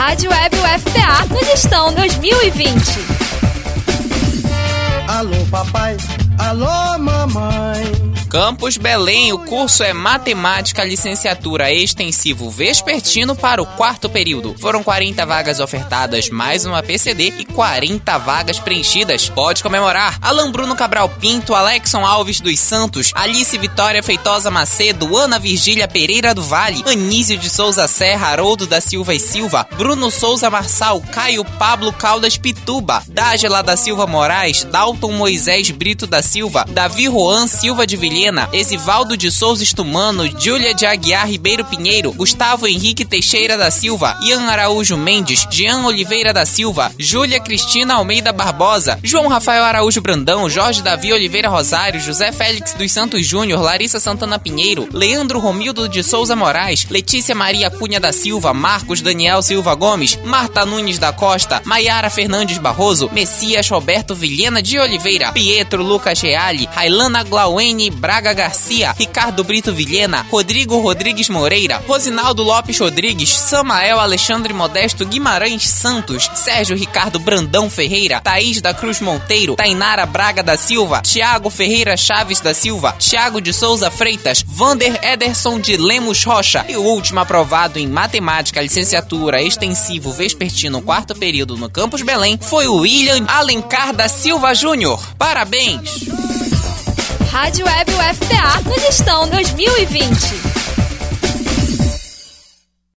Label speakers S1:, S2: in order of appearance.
S1: Rádio Web UFPA no Listão 2020.
S2: Alô papai, alô mamãe.
S3: Campus Belém, o curso é Matemática Licenciatura Extensivo Vespertino para o 4º período. Foram 40 vagas ofertadas, mais uma PCD e 40 vagas preenchidas. Pode comemorar Alan Bruno Cabral Pinto, Alexson Alves dos Santos, Alice Vitória Feitosa Macedo, Ana Virgília Pereira do Vale, Anísio de Souza Serra, Haroldo da Silva e Silva, Bruno Souza Marçal, Caio Pablo Caldas Pituba, Dágela da Silva Moraes, Dalton Moisés Brito da Silva, Davi Roan Silva de Vilhena, Esivaldo de Souza Estumano, Júlia de Aguiar Ribeiro Pinheiro, Gustavo Henrique Teixeira da Silva, Ian Araújo Mendes, Jean Oliveira da Silva, Júlia Cristina Almeida Barbosa, João Rafael Araújo Brandão, Jorge Davi Oliveira Rosário, José Félix dos Santos Júnior, Larissa Santana Pinheiro, Leandro Romildo de Souza Moraes, Letícia Maria Cunha da Silva, Marcos Daniel Silva Gomes, Marta Nunes da Costa, Maiara Fernandes Barroso, Messias Roberto Vilhena de Oliveira, Pietro Lucas Reale, Railana Glauene Braga Garcia, Ricardo Brito Vilhena, Rodrigo Rodrigues Moreira, Rosinaldo Lopes Rodrigues, Samael Alexandre Modesto Guimarães Santos, Sérgio Ricardo Brandão Ferreira, Thaís da Cruz Monteiro, Tainara Braga da Silva, Tiago Ferreira Chaves da Silva, Tiago de Souza Freitas, Vander Ederson de Lemos Rocha e o último aprovado em Matemática Licenciatura Extensivo Vespertino 4º período no Campus Belém foi o William Alencar da Silva Júnior. Parabéns!
S1: Rádio Web UFPA no Listão 2020.